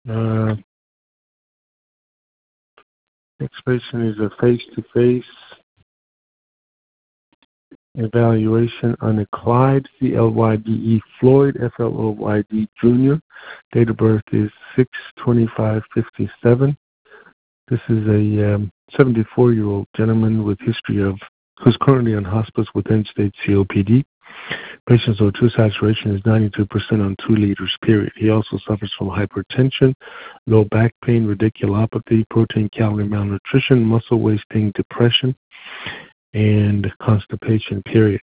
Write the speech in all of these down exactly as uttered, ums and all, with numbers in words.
Uh, next patient is a face-to-face evaluation on a Clyde, C L Y D E, Floyd, F L O Y D, Junior Date of birth is six twenty-five fifty-seven. This is a um, seventy-four-year-old gentleman with history of, who's currently on hospice with end-stage C O P D. Patient's O two saturation is ninety-two percent on two liters, period. He also suffers from hypertension, low back pain, radiculopathy, protein calorie malnutrition, muscle wasting, depression, and constipation, period.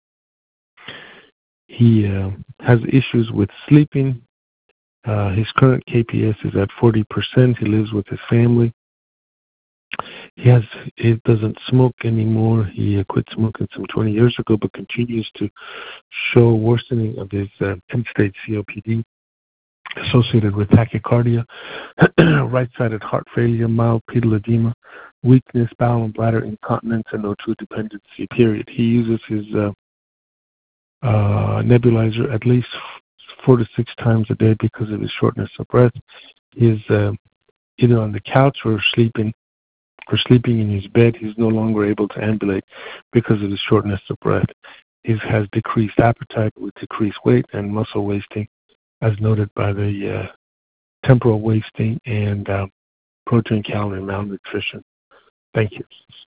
He uh, has issues with sleeping. Uh, his current K P S is at forty percent. He lives with his family. He has he doesn't smoke anymore. He uh, quit smoking some twenty years ago, but continues to show worsening of his uh, end-stage C O P D associated with tachycardia, right-sided heart failure, mild pedal edema, weakness, bowel and bladder incontinence, and O two dependency, period. He uses his uh, uh, nebulizer at least four to six times a day because of his shortness of breath. He is uh, either on the couch or sleeping or sleeping in his bed. He's no longer able to ambulate because of his shortness of breath. He has decreased appetite with decreased weight and muscle wasting, as noted by the uh, temporal wasting and uh, protein calorie malnutrition. Thank you.